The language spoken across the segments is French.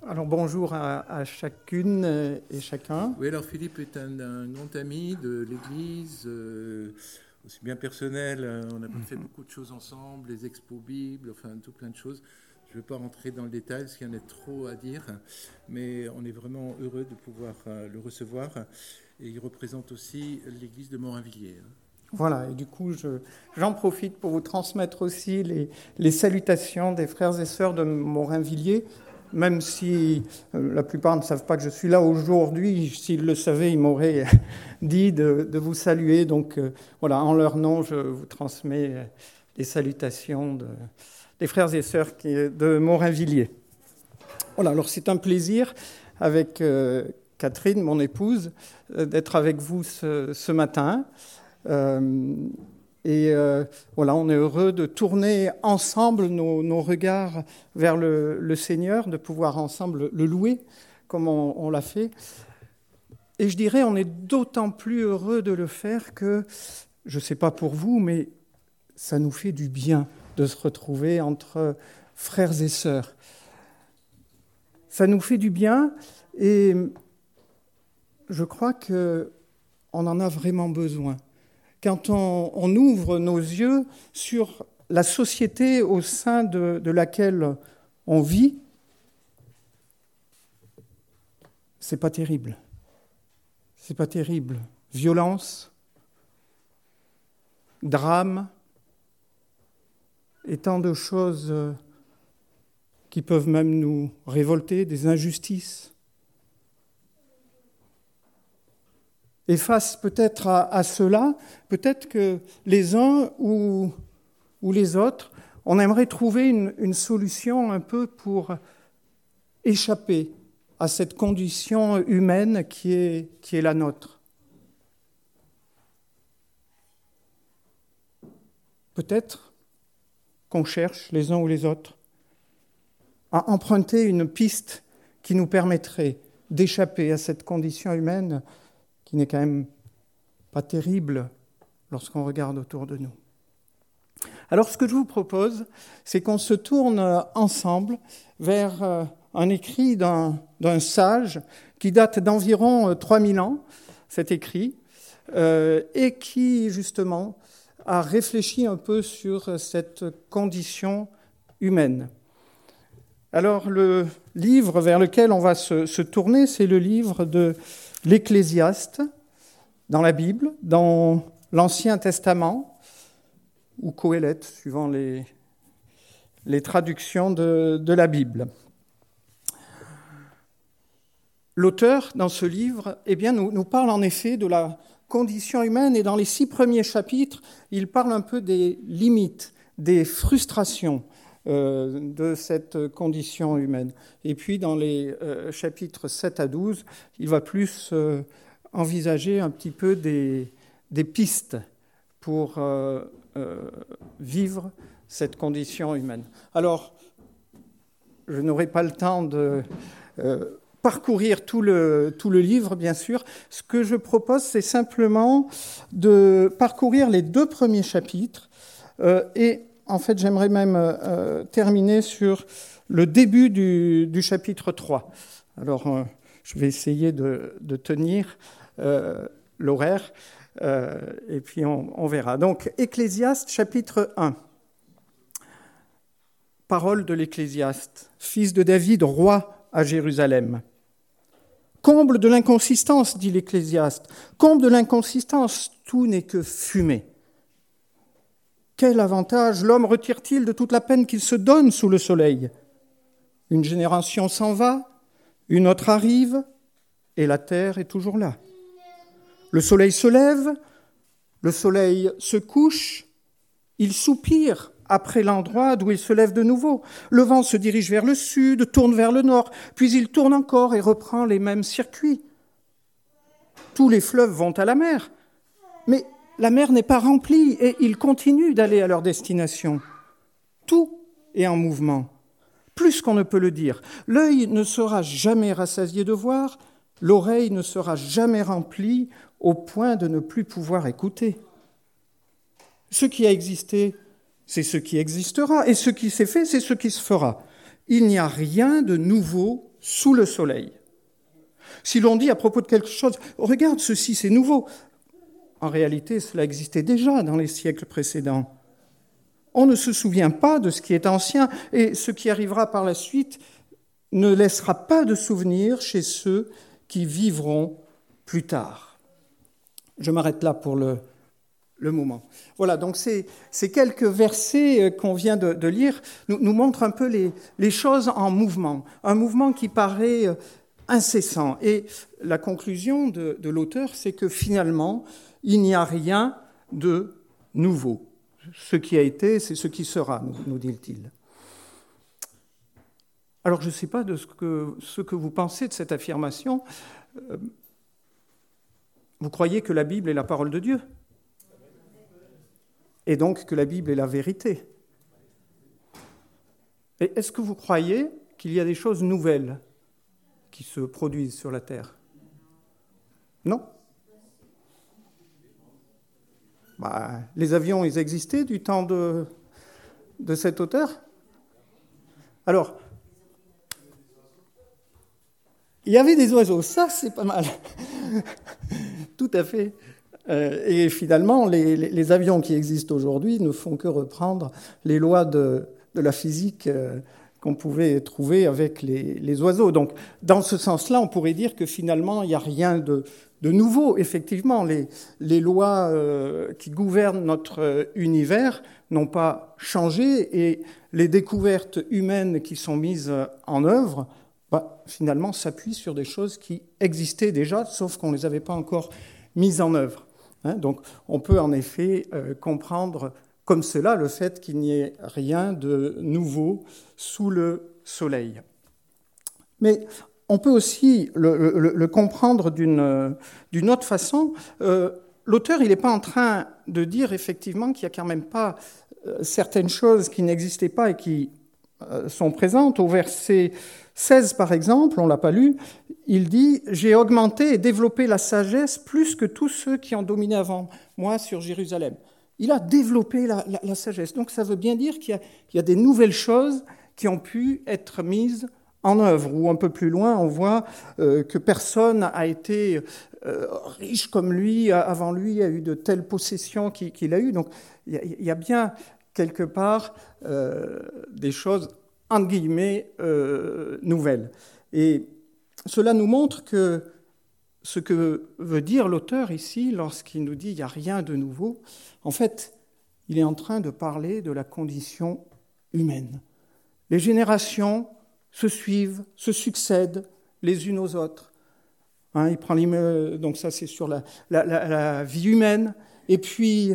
Alors bonjour à chacune et chacun. Oui, alors Philippe est un nom ami de l'Église, aussi bien personnel. On a fait beaucoup de choses ensemble, les expos Bible, enfin tout plein de choses. Je ne veux pas rentrer dans le détail parce qu'il y en a trop à dire, mais on est vraiment heureux de pouvoir le recevoir. Et il représente aussi l'Église de Morinvilliers. Voilà, et du coup, j'en profite pour vous transmettre aussi les salutations des frères et sœurs de Morinvilliers, même si la plupart ne savent pas que je suis là aujourd'hui. S'ils le savaient, ils m'auraient dit de vous saluer. Donc voilà, en leur nom, je vous transmets les salutations des frères et sœurs de Morinvilliers. Voilà, alors c'est un plaisir avec Catherine, mon épouse, d'être avec vous ce matin. Voilà, on est heureux de tourner ensemble nos regards vers le Seigneur, de pouvoir ensemble le louer comme on l'a fait. Et je dirais, on est d'autant plus heureux de le faire que, je ne sais pas pour vous, mais ça nous fait du bien de se retrouver entre frères et sœurs. Ça nous fait du bien et je crois qu'on en a vraiment besoin. Quand on ouvre nos yeux sur la société au sein de laquelle on vit, c'est pas terrible. C'est pas terrible. Violence, drame, et tant de choses qui peuvent même nous révolter, des injustices. Et face peut-être à cela, peut-être que les uns ou les autres, on aimerait trouver une solution un peu pour échapper à cette condition humaine qui est la nôtre. Peut-être qu'on cherche, les uns ou les autres, à emprunter une piste qui nous permettrait d'échapper à cette condition humaine qui n'est quand même pas terrible lorsqu'on regarde autour de nous. Alors ce que je vous propose, c'est qu'on se tourne ensemble vers un écrit d'un sage qui date d'environ 3000 ans, cet écrit, et qui justement a réfléchi un peu sur cette condition humaine. Alors le livre vers lequel on va se tourner, c'est le livre de l'Ecclésiaste, dans la Bible, dans l'Ancien Testament, ou Qoéleth, suivant les traductions de la Bible. L'auteur, dans ce livre, nous parle en effet de la condition humaine, et dans les 6 premiers chapitres, il parle un peu des limites, des frustrations de cette condition humaine. Et puis, dans les chapitres 7 à 12, il va plus envisager un petit peu des pistes pour vivre cette condition humaine. Alors, je n'aurai pas le temps de parcourir tout le livre, bien sûr. Ce que je propose, c'est simplement de parcourir les 2 premiers chapitres et en fait, j'aimerais même terminer sur le début du chapitre 3. Alors, je vais essayer de tenir l'horaire, et puis on verra. Donc, Ecclésiaste, chapitre 1. Parole de l'Ecclésiaste, fils de David, roi à Jérusalem. Comble de l'inconsistance, dit l'Ecclésiaste. Comble de l'inconsistance, tout n'est que fumée. Quel avantage l'homme retire-t-il de toute la peine qu'il se donne sous le soleil ? Une génération s'en va, une autre arrive, et la terre est toujours là. Le soleil se lève, le soleil se couche, il soupire après l'endroit d'où il se lève de nouveau. Le vent se dirige vers le sud, tourne vers le nord, puis il tourne encore et reprend les mêmes circuits. Tous les fleuves vont à la mer, mais la mer n'est pas remplie et ils continuent d'aller à leur destination. Tout est en mouvement, plus qu'on ne peut le dire. L'œil ne sera jamais rassasié de voir, l'oreille ne sera jamais remplie au point de ne plus pouvoir écouter. Ce qui a existé, c'est ce qui existera, et ce qui s'est fait, c'est ce qui se fera. Il n'y a rien de nouveau sous le soleil. Si l'on dit à propos de quelque chose, regarde, ceci c'est nouveau, en réalité cela existait déjà dans les siècles précédents. On ne se souvient pas de ce qui est ancien, et ce qui arrivera par la suite ne laissera pas de souvenir chez ceux qui vivront plus tard. Je m'arrête là pour le moment. Voilà, donc ces quelques versets qu'on vient de lire nous montrent un peu les choses en mouvement, un mouvement qui paraît incessant. Et la conclusion de l'auteur, c'est que finalement, il n'y a rien de nouveau. Ce qui a été, c'est ce qui sera, nous dit-il. Alors, je ne sais pas de ce que vous pensez de cette affirmation. Vous croyez que la Bible est la parole de Dieu ? Et donc que la Bible est la vérité. Et est-ce que vous croyez qu'il y a des choses nouvelles qui se produisent sur la terre ? Non ? Les avions, ils existaient du temps de cet auteur ? Alors, il y avait des oiseaux, ça c'est pas mal. Tout à fait. Et finalement, les avions qui existent aujourd'hui ne font que reprendre les lois de la physique qu'on pouvait trouver avec les oiseaux. Donc, dans ce sens-là, on pourrait dire que finalement, il n'y a rien de nouveau. Effectivement, les lois qui gouvernent notre univers n'ont pas changé et les découvertes humaines qui sont mises en œuvre, finalement, s'appuient sur des choses qui existaient déjà, sauf qu'on ne les avait pas encore mises en œuvre. Donc, on peut en effet comprendre comme cela le fait qu'il n'y ait rien de nouveau sous le soleil. Mais on peut aussi le comprendre d'une autre façon. L'auteur, il n'est pas en train de dire effectivement qu'il n'y a quand même pas certaines choses qui n'existaient pas et qui sont présentes. Au verset 16, par exemple, on ne l'a pas lu, il dit « J'ai augmenté et développé la sagesse plus que tous ceux qui ont dominé avant moi sur Jérusalem. » Il a développé la sagesse. Donc ça veut bien dire qu'il y a des nouvelles choses qui ont pu être mises en œuvre. Ou un peu plus loin, on voit que personne n'a été riche comme lui, avant lui, a eu de telles possessions qu'il a eues. Donc il y a bien quelque part des choses, entre guillemets, nouvelles. Et cela nous montre que ce que veut dire l'auteur ici, lorsqu'il nous dit « il n'y a rien de nouveau », en fait, il est en train de parler de la condition humaine. Les générations se suivent, se succèdent les unes aux autres. Il prend donc ça c'est sur la vie humaine. Et puis,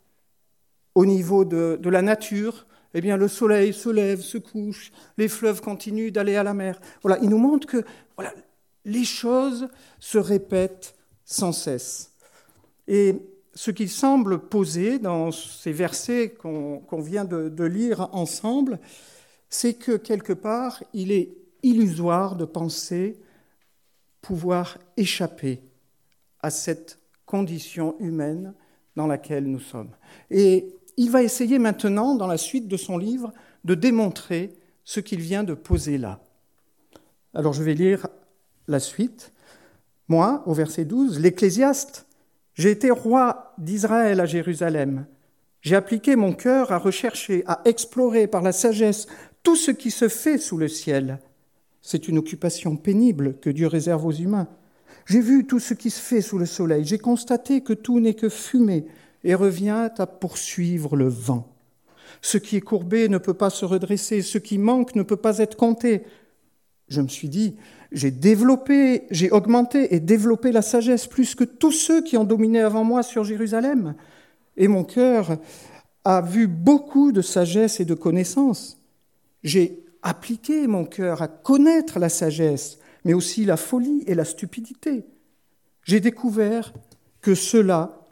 au niveau de la nature, eh bien, le soleil se lève, se couche, les fleuves continuent d'aller à la mer. Voilà, il nous montre que les choses se répètent sans cesse. Et ce qu'il semble poser dans ces versets qu'on vient de lire ensemble, c'est que quelque part, il est illusoire de penser pouvoir échapper à cette condition humaine dans laquelle nous sommes. Et il va essayer maintenant, dans la suite de son livre, de démontrer ce qu'il vient de poser là. Alors je vais lire la suite. Moi, au verset 12, l'Ecclésiaste, j'ai été roi d'Israël à Jérusalem. J'ai appliqué mon cœur à rechercher, à explorer par la sagesse tout ce qui se fait sous le ciel. C'est une occupation pénible que Dieu réserve aux humains. J'ai vu tout ce qui se fait sous le soleil. J'ai constaté que tout n'est que fumée et revient à poursuivre le vent. Ce qui est courbé ne peut pas se redresser. Ce qui manque ne peut pas être compté. Je me suis dit, j'ai augmenté et développé la sagesse plus que tous ceux qui ont dominé avant moi sur Jérusalem. Et mon cœur a vu beaucoup de sagesse et de connaissance. J'ai appliqué mon cœur à connaître la sagesse, mais aussi la folie et la stupidité. J'ai découvert que cela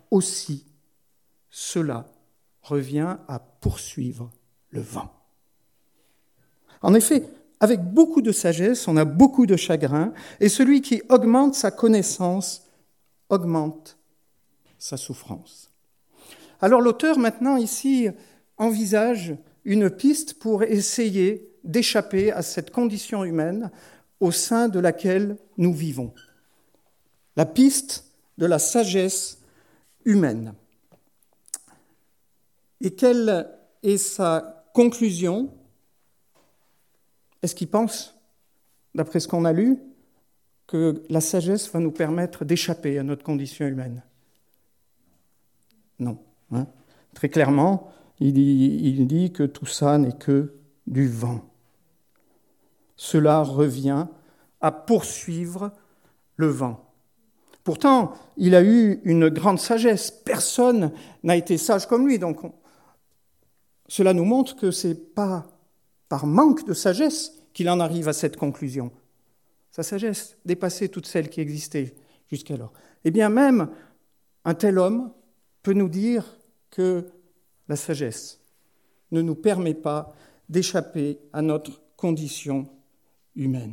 revient à poursuivre le vent. En effet, avec beaucoup de sagesse, on a beaucoup de chagrin, et celui qui augmente sa connaissance augmente sa souffrance. Alors l'auteur, maintenant, ici, envisage une piste pour essayer d'échapper à cette condition humaine au sein de laquelle nous vivons. La piste de la sagesse humaine. Et quelle est sa conclusion? Est-ce qu'il pense, d'après ce qu'on a lu, que la sagesse va nous permettre d'échapper à notre condition humaine? Non. Très clairement, il dit que tout ça n'est que du vent. Cela revient à poursuivre le vent. Pourtant, il a eu une grande sagesse. Personne n'a été sage comme lui. Donc, cela nous montre que ce n'est pas par manque de sagesse qu'il en arrive à cette conclusion. Sa sagesse dépassait toutes celles qui existaient jusqu'alors. Eh bien, même un tel homme peut nous dire que la sagesse ne nous permet pas d'échapper à notre condition humaine.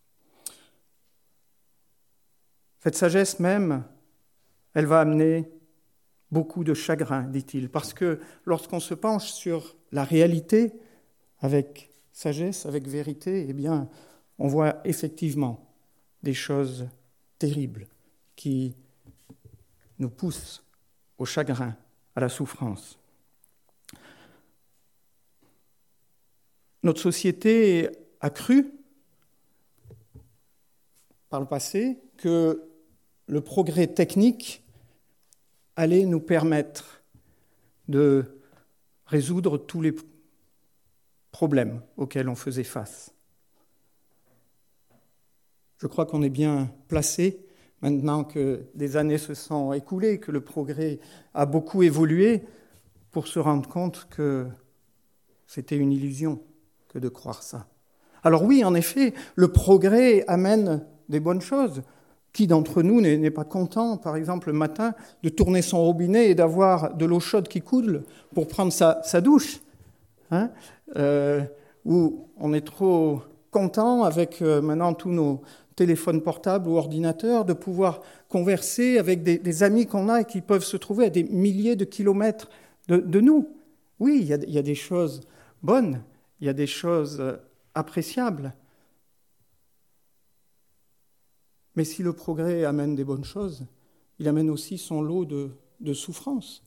Cette sagesse même, elle va amener beaucoup de chagrin, dit-il, parce que lorsqu'on se penche sur la réalité avec sagesse, avec vérité, eh bien, on voit effectivement des choses terribles qui nous poussent au chagrin, à la souffrance. Notre société a cru, par le passé, que le progrès technique allait nous permettre de résoudre tous les problèmes auxquels on faisait face. Je crois qu'on est bien placé, maintenant que des années se sont écoulées, que le progrès a beaucoup évolué, pour se rendre compte que c'était une illusion que de croire ça. Alors oui, en effet, le progrès amène des bonnes choses. Qui d'entre nous n'est pas content, par exemple, le matin, de tourner son robinet et d'avoir de l'eau chaude qui coule pour prendre sa douche, ou on est trop content avec maintenant tous nos téléphones portables ou ordinateurs de pouvoir converser avec des amis qu'on a et qui peuvent se trouver à des milliers de kilomètres de nous. Oui, il y a des choses bonnes, il y a des choses appréciables. Mais si le progrès amène des bonnes choses, il amène aussi son lot de souffrances.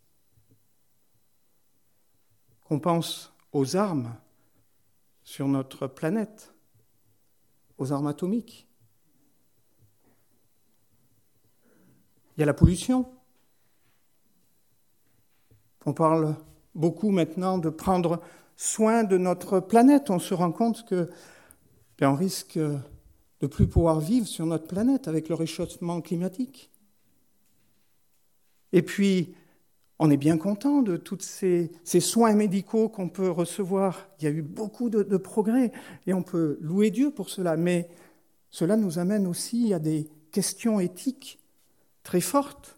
Qu'on pense aux armes sur notre planète, aux armes atomiques. Il y a la pollution. On parle beaucoup maintenant de prendre soin de notre planète. On se rend compte qu'on risque de ne plus pouvoir vivre sur notre planète avec le réchauffement climatique. Et puis, on est bien content de tous ces soins médicaux qu'on peut recevoir. Il y a eu beaucoup de progrès et on peut louer Dieu pour cela. Mais cela nous amène aussi à des questions éthiques très fortes.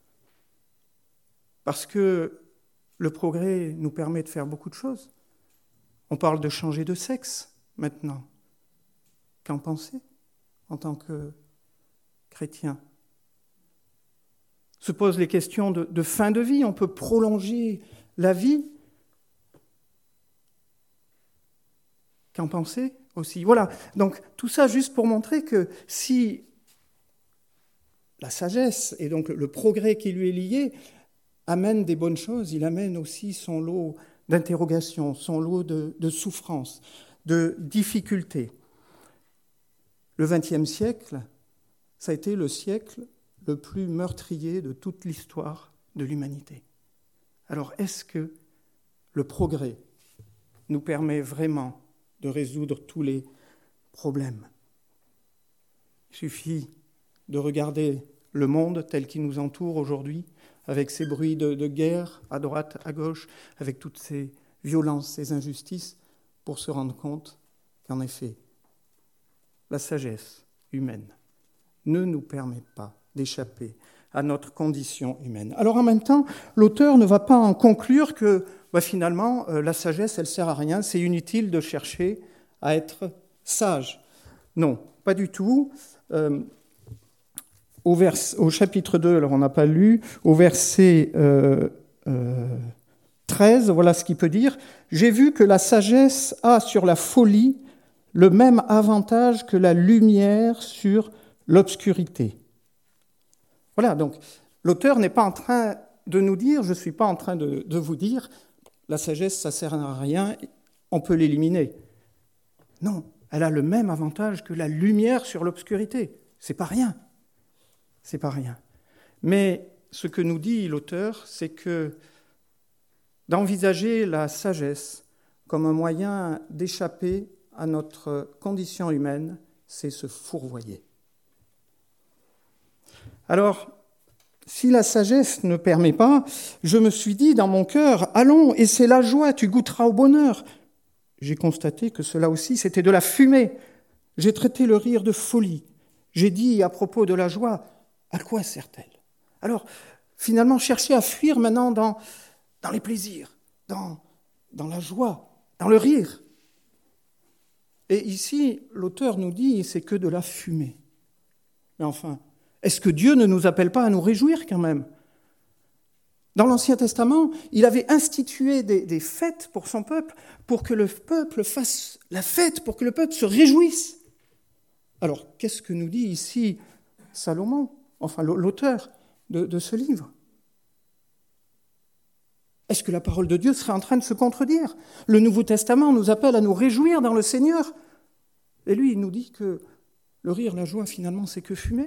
Parce que le progrès nous permet de faire beaucoup de choses. On parle de changer de sexe maintenant. Qu'en pensez en tant que chrétien? Se posent les questions de fin de vie. On peut prolonger la vie. Qu'en pensez aussi? Voilà, donc tout ça juste pour montrer que si la sagesse et donc le progrès qui lui est lié amène des bonnes choses, il amène aussi son lot d'interrogations, son lot de souffrances, de difficultés. Le XXe siècle, ça a été le siècle le plus meurtrier de toute l'histoire de l'humanité. Alors, est-ce que le progrès nous permet vraiment de résoudre tous les problèmes? Il suffit de regarder le monde tel qu'il nous entoure aujourd'hui, avec ces bruits de guerre à droite, à gauche, avec toutes ces violences, ces injustices, pour se rendre compte qu'en effet, la sagesse humaine ne nous permet pas d'échapper à notre condition humaine. Alors en même temps, l'auteur ne va pas en conclure que finalement, la sagesse, elle ne sert à rien, c'est inutile de chercher à être sage. Non, pas du tout. Au chapitre 2, alors on n'a pas lu, au verset 13, voilà ce qu'il peut dire. « J'ai vu que la sagesse a sur la folie le même avantage que la lumière sur l'obscurité. Voilà, donc l'auteur n'est pas en train de nous dire, je ne suis pas en train de vous dire, la sagesse, ça ne sert à rien, on peut l'éliminer. Non, elle a le même avantage que la lumière sur l'obscurité. C'est pas rien. C'est pas rien. Mais ce que nous dit l'auteur, c'est que d'envisager la sagesse comme un moyen d'échapper à notre condition humaine, c'est se fourvoyer. Alors, si la sagesse ne permet pas, je me suis dit dans mon cœur, allons, et c'est la joie, tu goûteras au bonheur. J'ai constaté que cela aussi, c'était de la fumée. J'ai traité le rire de folie. J'ai dit à propos de la joie, à quoi sert-elle ? Alors, finalement, chercher à fuir maintenant dans les plaisirs, dans la joie, dans le rire. Et ici, l'auteur nous dit, c'est que de la fumée. Mais enfin, est-ce que Dieu ne nous appelle pas à nous réjouir quand même ? Dans l'Ancien Testament, il avait institué des fêtes pour son peuple, pour que le peuple fasse la fête, pour que le peuple se réjouisse. Alors, qu'est-ce que nous dit ici Salomon, enfin l'auteur de ce livre ? Est-ce que la parole de Dieu serait en train de se contredire ? Le Nouveau Testament nous appelle à nous réjouir dans le Seigneur. Et lui, il nous dit que le rire, la joie, finalement, c'est que fumer.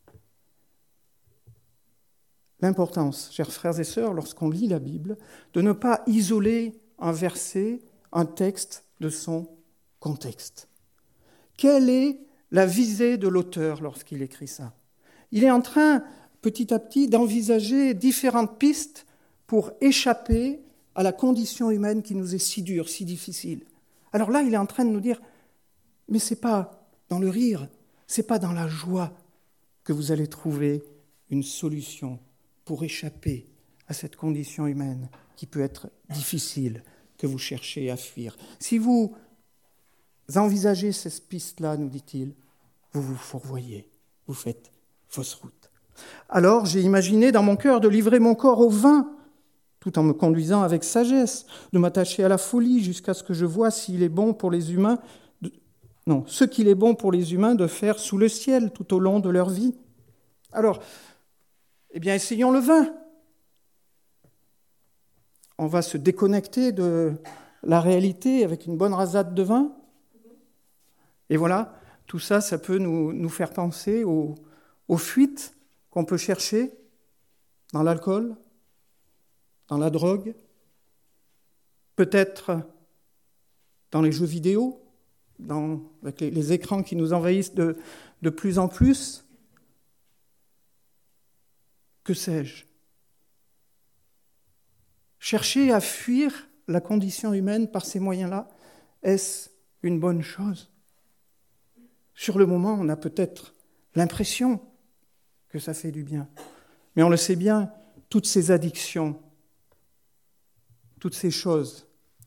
L'importance, chers frères et sœurs, lorsqu'on lit la Bible, de ne pas isoler un verset, un texte de son contexte. Quelle est la visée de l'auteur lorsqu'il écrit ça ? Il est en train, petit à petit, d'envisager différentes pistes pour échapper à la condition humaine qui nous est si dure, si difficile. Alors là, il est en train de nous dire, mais ce n'est pas dans le rire, ce n'est pas dans la joie que vous allez trouver une solution pour échapper à cette condition humaine qui peut être difficile, que vous cherchez à fuir. Si vous envisagez cette piste-là, nous dit-il, vous vous fourvoyez, vous faites fausse route. Alors j'ai imaginé dans mon cœur de livrer mon corps au vin, tout en me conduisant avec sagesse, de m'attacher à la folie jusqu'à ce que je voie s'il est bon pour les humains, ce qu'il est bon pour les humains de faire sous le ciel tout au long de leur vie. Alors, eh bien, essayons le vin. On va se déconnecter de la réalité avec une bonne rasade de vin. Et voilà, tout ça, ça peut nous faire penser aux fuites qu'on peut chercher dans l'alcool, dans la drogue, peut-être dans les jeux vidéo, avec les écrans qui nous envahissent de plus en plus. Que sais-je ? Chercher à fuir la condition humaine par ces moyens-là, est-ce une bonne chose ? Sur le moment, on a peut-être l'impression que ça fait du bien. Mais on le sait bien, toutes ces addictions, toutes ces choses,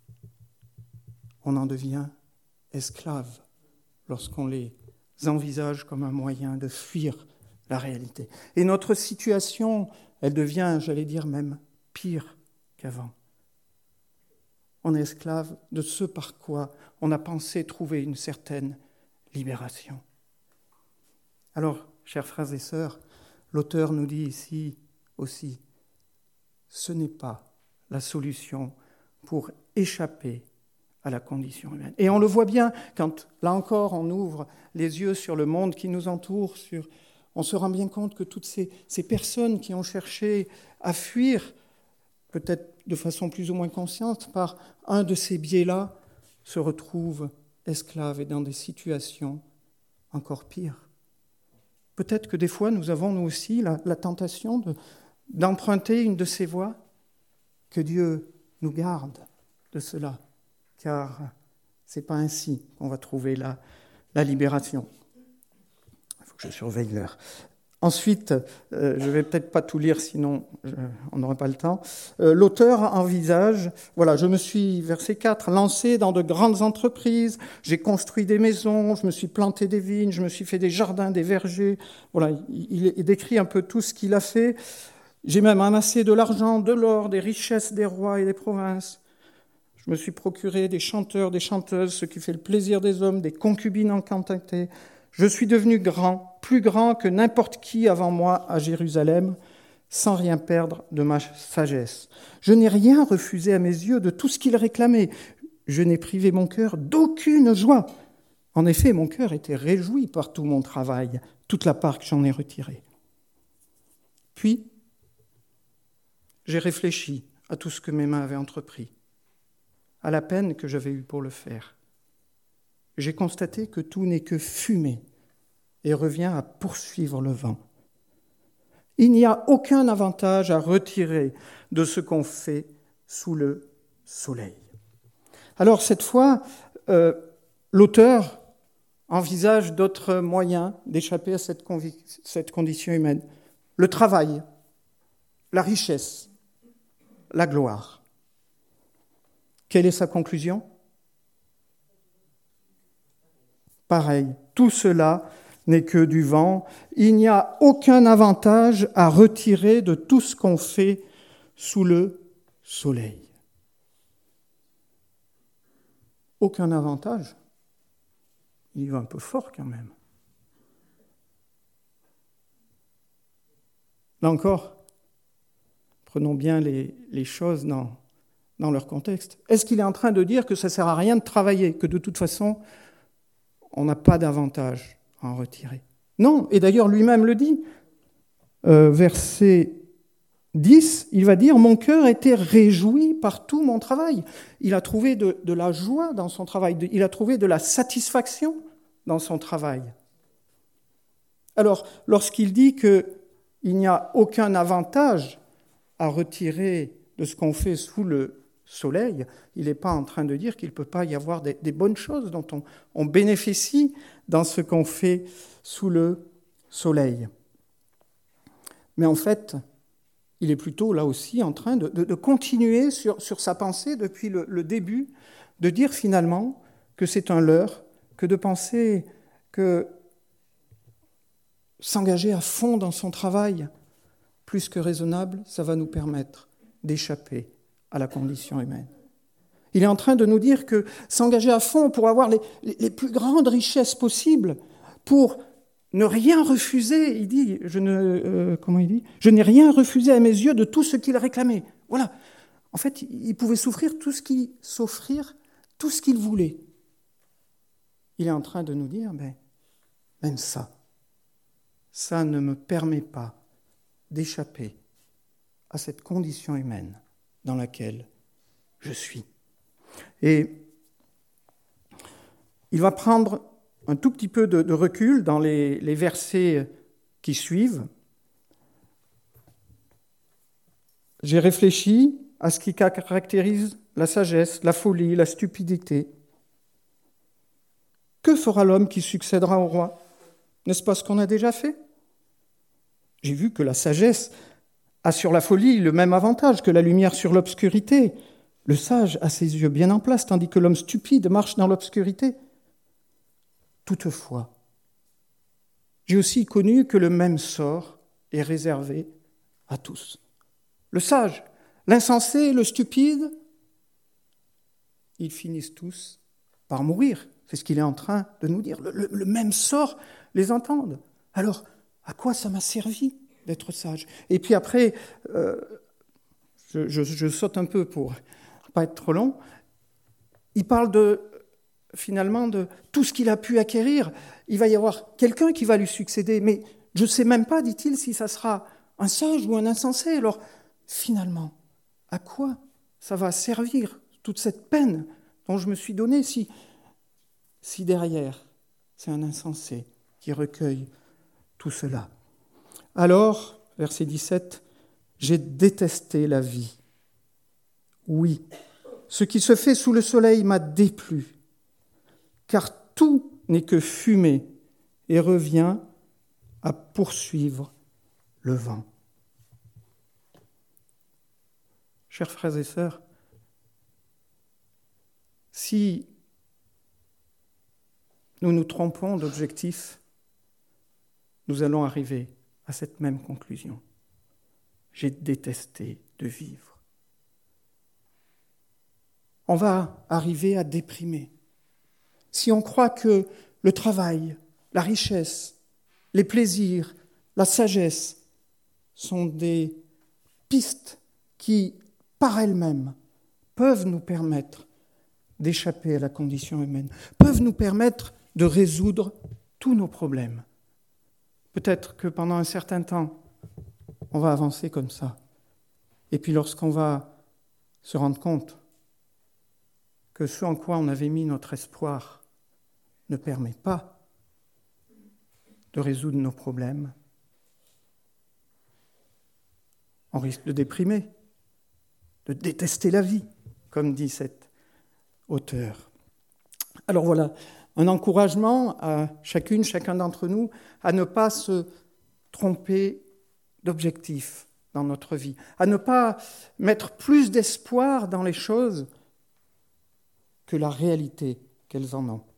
on en devient esclave lorsqu'on les envisage comme un moyen de fuir la réalité. Et notre situation, elle devient, j'allais dire même, pire qu'avant. On est esclave de ce par quoi on a pensé trouver une certaine libération. Alors, chers frères et sœurs, l'auteur nous dit ici aussi, ce n'est pas la solution pour échapper à la condition humaine. Et on le voit bien quand, là encore, on ouvre les yeux sur le monde qui nous entoure, on se rend bien compte que toutes ces personnes qui ont cherché à fuir, peut-être de façon plus ou moins consciente, par un de ces biais-là, se retrouvent esclaves et dans des situations encore pires. Peut-être que des fois, nous avons nous aussi la tentation d'emprunter une de ces voies. Que Dieu nous garde de cela, car ce n'est pas ainsi qu'on va trouver la libération. Il faut que je surveille l'heure. Ensuite, je ne vais peut-être pas tout lire, sinon on n'aura pas le temps. L'auteur envisage, voilà, je me suis, verset 4, lancé dans de grandes entreprises, j'ai construit des maisons, je me suis planté des vignes, je me suis fait des jardins, des vergers. Voilà, il décrit un peu tout ce qu'il a fait. J'ai même amassé de l'argent, de l'or, des richesses des rois et des provinces. Je me suis procuré des chanteurs, des chanteuses, ce qui fait le plaisir des hommes, des concubines encantées. Je suis devenu grand, plus grand que n'importe qui avant moi à Jérusalem, sans rien perdre de ma sagesse. Je n'ai rien refusé à mes yeux de tout ce qu'il réclamait. Je n'ai privé mon cœur d'aucune joie. En effet, mon cœur était réjoui par tout mon travail, toute la part que j'en ai retirée. Puis, j'ai réfléchi à tout ce que mes mains avaient entrepris, à la peine que j'avais eue pour le faire. J'ai constaté que tout n'est que fumée et revient à poursuivre le vent. Il n'y a aucun avantage à retirer de ce qu'on fait sous le soleil. Alors cette fois, l'auteur envisage d'autres moyens d'échapper à cette condition humaine. Le travail, la richesse, la gloire. Quelle est sa conclusion ? Pareil, tout cela n'est que du vent. Il n'y a aucun avantage à retirer de tout ce qu'on fait sous le soleil. Aucun avantage. Il y va un peu fort quand même. Là encore, prenons bien les choses dans leur contexte. Est-ce qu'il est en train de dire que ça ne sert à rien de travailler, que de toute façon, on n'a pas d'avantage à en retirer? Non, et d'ailleurs lui-même le dit. Verset 10, il va dire « Mon cœur était réjoui par tout mon travail ». Il a trouvé de la joie dans son travail, il a trouvé de la satisfaction dans son travail. Alors, lorsqu'il dit qu'il n'y a aucun avantage à retirer de ce qu'on fait sous le soleil, il n'est pas en train de dire qu'il ne peut pas y avoir des bonnes choses dont on bénéficie dans ce qu'on fait sous le soleil. Mais en fait, il est plutôt là aussi en train de continuer sur sa pensée depuis le début, de dire finalement que c'est un leurre, que de penser que s'engager à fond dans son travail, plus que raisonnable, ça va nous permettre d'échapper à la condition humaine. Il est en train de nous dire que s'engager à fond pour avoir les plus grandes richesses possibles, pour ne rien refuser, il dit, je n'ai rien refusé à mes yeux de tout ce qu'il réclamait. Voilà. En fait, il pouvait s'offrir tout ce qu'il voulait. Il est en train de nous dire, même ça ne me permet pas d'échapper à cette condition humaine dans laquelle je suis. Et il va prendre un tout petit peu de recul dans les versets qui suivent. J'ai réfléchi à ce qui caractérise la sagesse, la folie, la stupidité. Que fera l'homme qui succédera au roi ? N'est-ce pas ce qu'on a déjà fait ? J'ai vu que la sagesse a sur la folie le même avantage que la lumière sur l'obscurité. Le sage a ses yeux bien en place, tandis que l'homme stupide marche dans l'obscurité. Toutefois, j'ai aussi connu que le même sort est réservé à tous. Le sage, l'insensé, le stupide, ils finissent tous par mourir. C'est ce qu'il est en train de nous dire. Le même sort les entende. Alors, à quoi ça m'a servi d'être sage ? Et puis après, je saute un peu pour pas être trop long. Il parle finalement de tout ce qu'il a pu acquérir. Il va y avoir quelqu'un qui va lui succéder, mais je ne sais même pas, dit-il, si ça sera un sage ou un insensé. Alors, finalement, à quoi ça va servir toute cette peine dont je me suis donnée si derrière, c'est un insensé qui recueille tout cela. Alors, verset 17, « J'ai détesté la vie. Oui, ce qui se fait sous le soleil m'a déplu, car tout n'est que fumée et revient à poursuivre le vent. » Chers frères et sœurs, si nous nous trompons d'objectif, nous allons arriver à cette même conclusion. J'ai détesté de vivre. on va arriver à déprimer. Si on croit que le travail, la richesse, les plaisirs, la sagesse sont des pistes qui, par elles-mêmes, peuvent nous permettre d'échapper à la condition humaine, peuvent nous permettre de résoudre tous nos problèmes. Peut-être que pendant un certain temps, on va avancer comme ça. Et puis lorsqu'on va se rendre compte que ce en quoi on avait mis notre espoir ne permet pas de résoudre nos problèmes, on risque de déprimer, de détester la vie, comme dit cet auteur. Alors voilà, un encouragement à chacune, chacun d'entre nous, à ne pas se tromper d'objectif dans notre vie, à ne pas mettre plus d'espoir dans les choses que la réalité qu'elles en ont.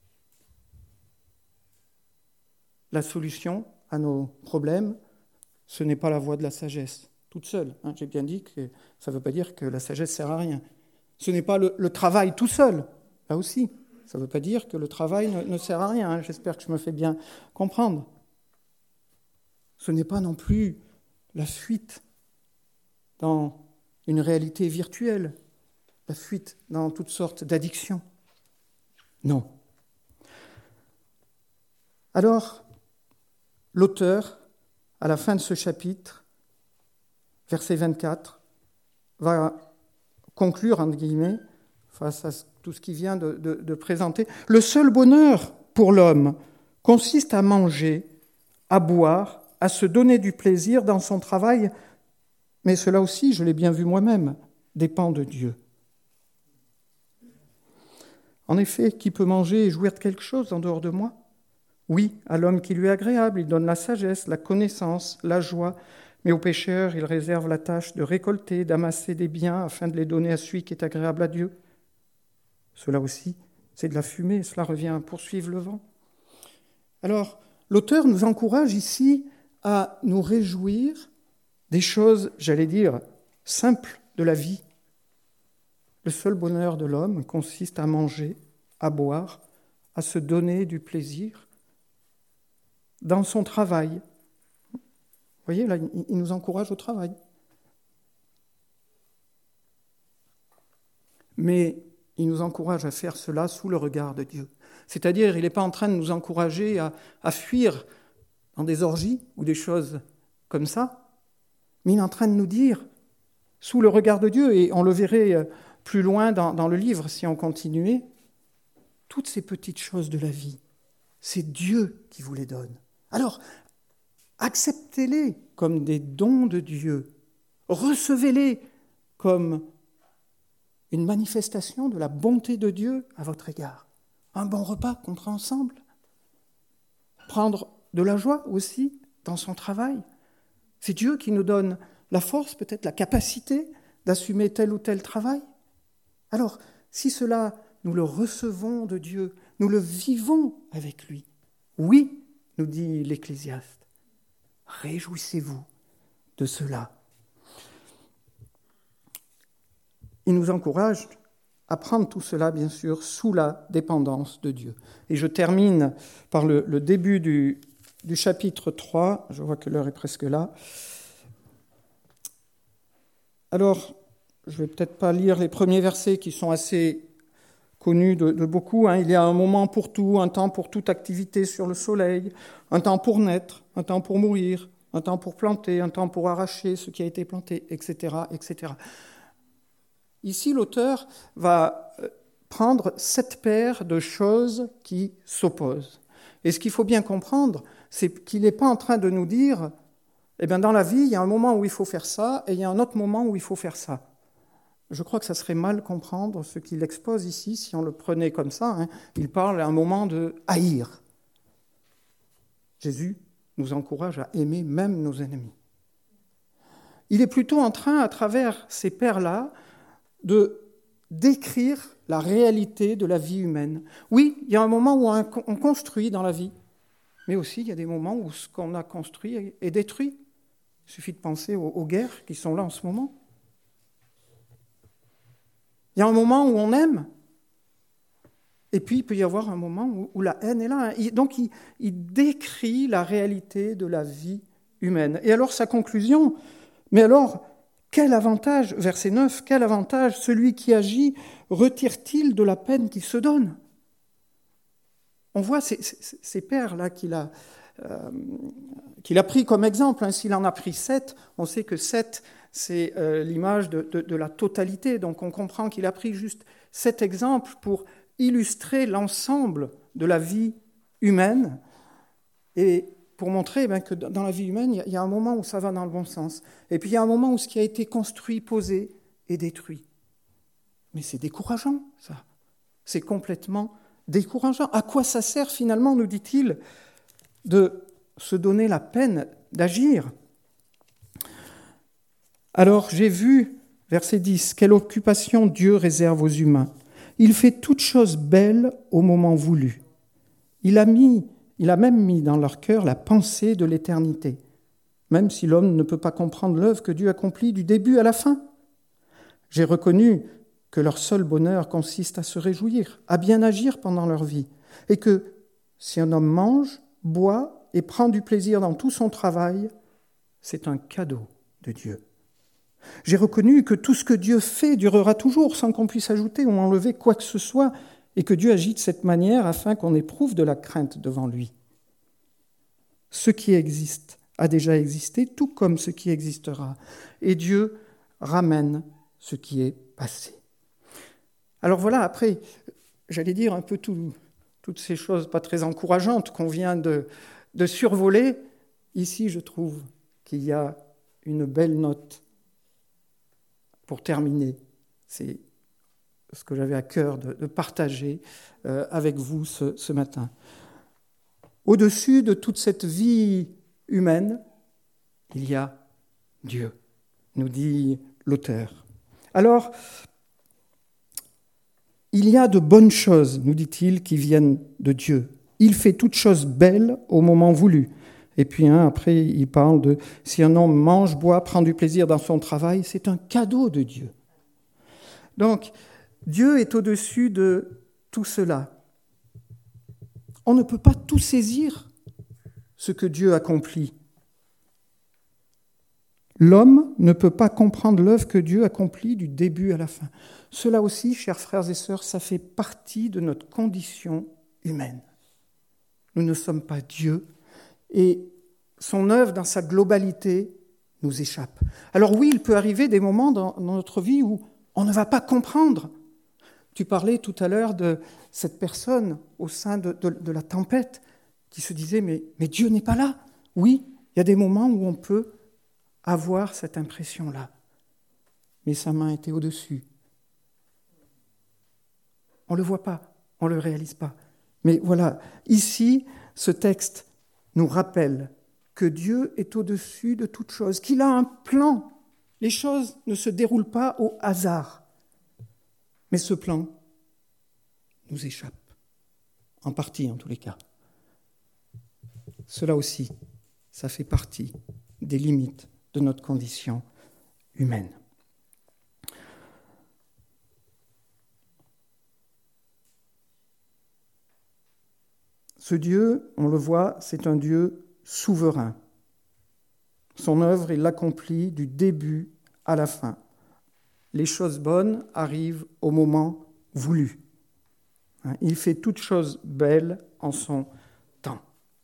La solution à nos problèmes, ce n'est pas la voie de la sagesse, toute seule. J'ai bien dit que ça ne veut pas dire que la sagesse ne sert à rien. Ce n'est pas le travail tout seul, là aussi. Ça ne veut pas dire que le travail ne sert à rien. J'espère que je me fais bien comprendre. Ce n'est pas non plus la fuite dans une réalité virtuelle, la fuite dans toutes sortes d'addictions. Non. Alors, l'auteur, à la fin de ce chapitre, verset 24, va conclure, entre guillemets, face à tout ce qu'il vient de présenter. Le seul bonheur pour l'homme consiste à manger, à boire, à se donner du plaisir dans son travail, mais cela aussi, je l'ai bien vu moi-même, dépend de Dieu. En effet, qui peut manger et jouir de quelque chose en dehors de moi ? Oui, à l'homme qui lui est agréable, il donne la sagesse, la connaissance, la joie, mais au pécheur, il réserve la tâche de récolter, d'amasser des biens afin de les donner à celui qui est agréable à Dieu. Cela aussi, c'est de la fumée, cela revient à poursuivre le vent. Alors, l'auteur nous encourage ici à nous réjouir des choses, j'allais dire, simples de la vie. Le seul bonheur de l'homme consiste à manger, à boire, à se donner du plaisir dans son travail. Vous voyez, là, il nous encourage au travail. Mais il nous encourage à faire cela sous le regard de Dieu. C'est-à-dire, il n'est pas en train de nous encourager à fuir dans des orgies ou des choses comme ça, mais il est en train de nous dire, sous le regard de Dieu, et on le verrait plus loin dans le livre si on continuait, toutes ces petites choses de la vie, c'est Dieu qui vous les donne. Alors, acceptez-les comme des dons de Dieu, recevez-les comme une manifestation de la bonté de Dieu à votre égard. Un bon repas qu'on prend ensemble, prendre de la joie aussi dans son travail. C'est Dieu qui nous donne la force, peut-être la capacité d'assumer tel ou tel travail. Alors, si cela, nous le recevons de Dieu, nous le vivons avec lui. Oui, nous dit l'Ecclésiaste, réjouissez-vous de cela. Il nous encourage à prendre tout cela, bien sûr, sous la dépendance de Dieu. Et je termine par le début du chapitre 3. Je vois que l'heure est presque là. Alors, je ne vais peut-être pas lire les premiers versets qui sont assez connus de beaucoup. Il y a un moment pour tout, un temps pour toute activité sur le soleil, un temps pour naître, un temps pour mourir, un temps pour planter, un temps pour arracher ce qui a été planté, etc., etc. Ici, l'auteur va prendre 7 paires de choses qui s'opposent. Et ce qu'il faut bien comprendre, c'est qu'il n'est pas en train de nous dire, dans la vie, il y a un moment où il faut faire ça, et il y a un autre moment où il faut faire ça. Je crois que ça serait mal comprendre ce qu'il expose ici, si on le prenait comme ça. Il parle à un moment de haïr. Jésus nous encourage à aimer même nos ennemis. Il est plutôt en train, à travers ces paires-là, de décrire la réalité de la vie humaine. Oui, il y a un moment où on construit dans la vie, mais aussi il y a des moments où ce qu'on a construit est détruit. Il suffit de penser aux guerres qui sont là en ce moment. Il y a un moment où on aime, et puis il peut y avoir un moment où la haine est là. Donc il décrit la réalité de la vie humaine. Et alors sa conclusion, mais alors, quel avantage, verset 9, quel avantage celui qui agit retire-t-il de la peine qu'il se donne ? On voit ces pères-là qu'il a pris comme exemple. S'il en a pris 7, on sait que 7, c'est l'image de la totalité. Donc on comprend qu'il a pris juste 7 exemples pour illustrer l'ensemble de la vie humaine et pour montrer que dans la vie humaine, il y a un moment où ça va dans le bon sens. Et puis il y a un moment où ce qui a été construit, posé, est détruit. Mais c'est décourageant, ça. C'est complètement décourageant. À quoi ça sert finalement, nous dit-il, de se donner la peine d'agir ? Alors j'ai vu, verset 10, quelle occupation Dieu réserve aux humains. Il fait toutes choses belles au moment voulu. Il a même mis dans leur cœur la pensée de l'éternité, même si l'homme ne peut pas comprendre l'œuvre que Dieu accomplit du début à la fin. J'ai reconnu que leur seul bonheur consiste à se réjouir, à bien agir pendant leur vie, et que si un homme mange, boit et prend du plaisir dans tout son travail, c'est un cadeau de Dieu. J'ai reconnu que tout ce que Dieu fait durera toujours sans qu'on puisse ajouter ou enlever quoi que ce soit et que Dieu agit de cette manière afin qu'on éprouve de la crainte devant lui. Ce qui existe a déjà existé, tout comme ce qui existera. Et Dieu ramène ce qui est passé. Alors voilà, après, j'allais dire un peu toutes ces choses pas très encourageantes qu'on vient de survoler. Ici, je trouve qu'il y a une belle note pour terminer. C'est ce que j'avais à cœur de partager avec vous ce matin. Au-dessus de toute cette vie humaine, il y a Dieu, nous dit l'auteur. Alors, il y a de bonnes choses, nous dit-il, qui viennent de Dieu. Il fait toutes choses belles au moment voulu. Et puis après, il parle de « si un homme mange, boit, prend du plaisir dans son travail, c'est un cadeau de Dieu ». Donc, Dieu est au-dessus de tout cela. On ne peut pas tout saisir, ce que Dieu accomplit. L'homme ne peut pas comprendre l'œuvre que Dieu accomplit du début à la fin. Cela aussi, chers frères et sœurs, ça fait partie de notre condition humaine. Nous ne sommes pas Dieu et son œuvre dans sa globalité nous échappe. Alors oui, il peut arriver des moments dans notre vie où on ne va pas comprendre. Tu parlais tout à l'heure de cette personne au sein de la tempête qui se disait « mais Dieu n'est pas là ». Oui, il y a des moments où on peut avoir cette impression-là. Mais sa main était au-dessus. On ne le voit pas, on ne le réalise pas. Mais voilà, ici, ce texte nous rappelle que Dieu est au-dessus de toute chose, qu'il a un plan. Les choses ne se déroulent pas au hasard. Mais ce plan nous échappe, en partie en tous les cas. Cela aussi, ça fait partie des limites de notre condition humaine. Ce Dieu, on le voit, c'est un Dieu souverain. Son œuvre, il l'accomplit du début à la fin. Les choses bonnes arrivent au moment voulu. Il fait toutes choses belles en son temps.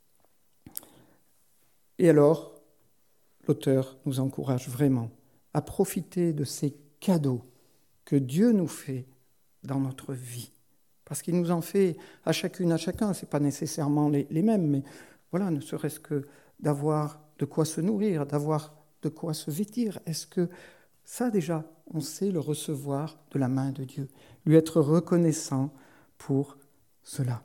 Et alors, l'auteur nous encourage vraiment à profiter de ces cadeaux que Dieu nous fait dans notre vie. Parce qu'il nous en fait à chacune, à chacun. Ce n'est pas nécessairement les mêmes, mais voilà, ne serait-ce que d'avoir de quoi se nourrir, d'avoir de quoi se vêtir. Est-ce que ça déjà, on sait le recevoir de la main de Dieu, lui être reconnaissant pour cela.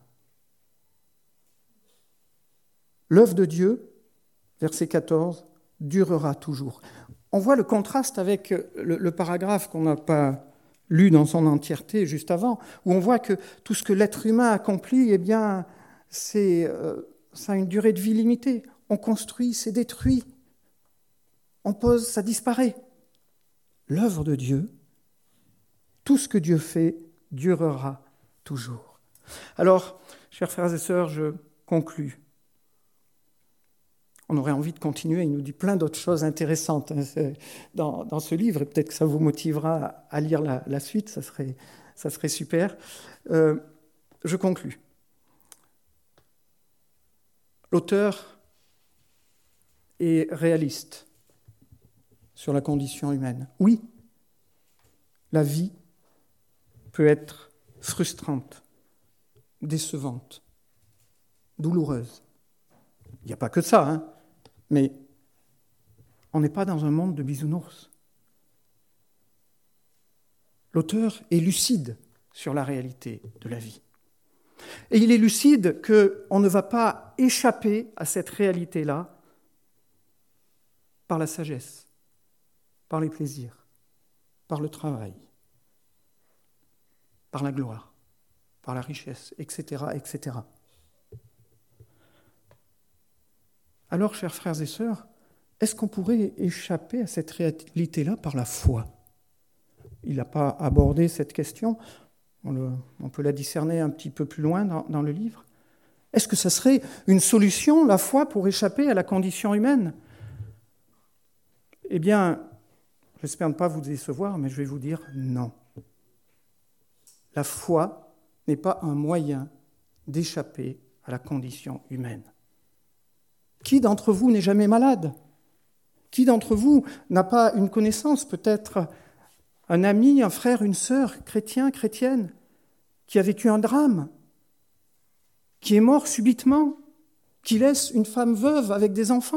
L'œuvre de Dieu, verset 14, durera toujours. On voit le contraste avec le paragraphe qu'on n'a pas lu dans son entièreté juste avant, où on voit que tout ce que l'être humain accomplit, eh bien, ça a une durée de vie limitée. On construit, c'est détruit. On pose, ça disparaît. L'œuvre de Dieu, Tout ce que Dieu fait durera toujours. Alors, chers frères et sœurs, je conclus. On aurait envie de continuer, il nous dit plein d'autres choses intéressantes dans ce livre, et peut-être que ça vous motivera à lire la suite, ça serait super. Je conclus. L'auteur est réaliste sur la condition humaine. Oui, la vie peut être frustrante, décevante, douloureuse. Il n'y a pas que ça, hein, mais on n'est pas dans un monde de bisounours. L'auteur est lucide sur la réalité de la vie. Et il est lucide qu'on ne va pas échapper à cette réalité-là par la sagesse, par les plaisirs, par le travail, par la gloire, par la richesse, etc., etc. Alors, chers frères et sœurs, est-ce qu'on pourrait échapper à cette réalité-là par la foi ? Il n'a pas abordé cette question, on peut la discerner un petit peu plus loin dans le livre. Est-ce que ça serait une solution, la foi, pour échapper à la condition humaine ? Eh bien, j'espère ne pas vous décevoir, mais je vais vous dire non. La foi n'est pas un moyen d'échapper à la condition humaine. Qui d'entre vous n'est jamais malade ? Qui d'entre vous n'a pas une connaissance, peut-être un ami, un frère, une sœur, chrétien, chrétienne, qui a vécu un drame, qui est mort subitement, qui laisse une femme veuve avec des enfants ?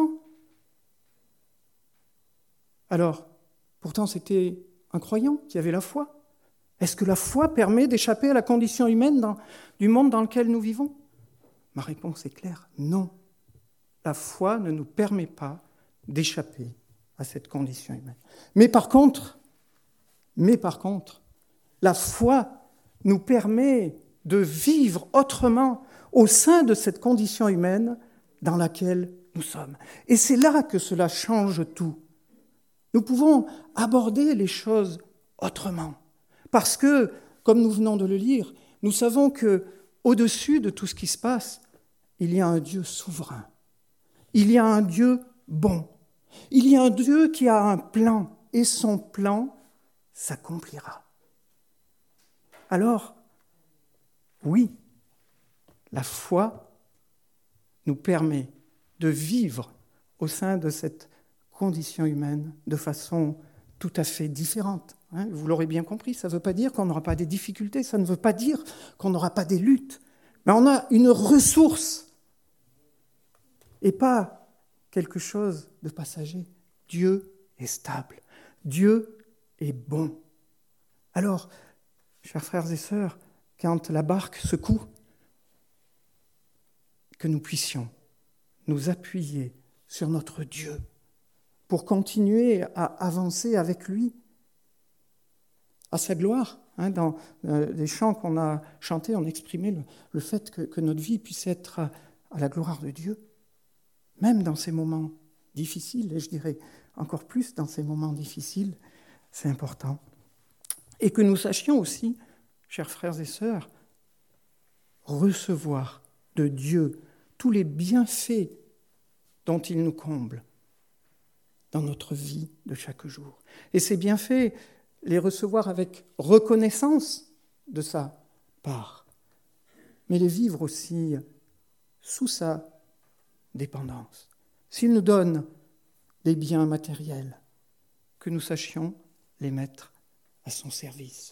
Alors, pourtant c'était un croyant qui avait la foi. Est-ce que la foi permet d'échapper à la condition humaine du monde dans lequel nous vivons ? Ma réponse est claire, non. La foi ne nous permet pas d'échapper à cette condition humaine. Mais par contre, la foi nous permet de vivre autrement au sein de cette condition humaine dans laquelle nous sommes. Et c'est là que cela change tout. Nous pouvons aborder les choses autrement. Parce que, comme nous venons de le lire, nous savons qu'au-dessus de tout ce qui se passe, il y a un Dieu souverain. Il y a un Dieu bon. Il y a un Dieu qui a un plan, et son plan s'accomplira. Alors, oui, la foi nous permet de vivre au sein de cette condition humaine de façon tout à fait différente. Vous l'aurez bien compris, ça ne veut pas dire qu'on n'aura pas des difficultés, ça ne veut pas dire qu'on n'aura pas des luttes, mais on a une ressource et pas quelque chose de passager. Dieu est stable, Dieu est bon. Alors, chers frères et sœurs, quand la barque secoue, que nous puissions nous appuyer sur notre Dieu pour continuer à avancer avec lui à sa gloire. Dans les chants qu'on a chantés, on exprimait le fait que notre vie puisse être à la gloire de Dieu, même dans ces moments difficiles, et je dirais encore plus dans ces moments difficiles, c'est important. Et que nous sachions aussi, chers frères et sœurs, recevoir de Dieu tous les bienfaits dont il nous comble dans notre vie de chaque jour. Et ces bienfaits, les recevoir avec reconnaissance de sa part, mais les vivre aussi sous sa dépendance. S'il nous donne des biens matériels, que nous sachions les mettre à son service.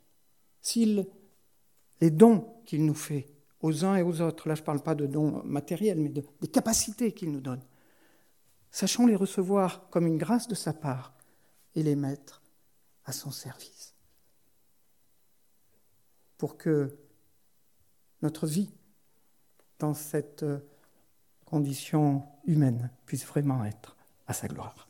Les dons qu'il nous fait aux uns et aux autres, là je ne parle pas de dons matériels, mais des capacités qu'il nous donne, sachons les recevoir comme une grâce de sa part et les mettre à son service. Pour que notre vie, dans cette condition humaine, puisse vraiment être à sa gloire.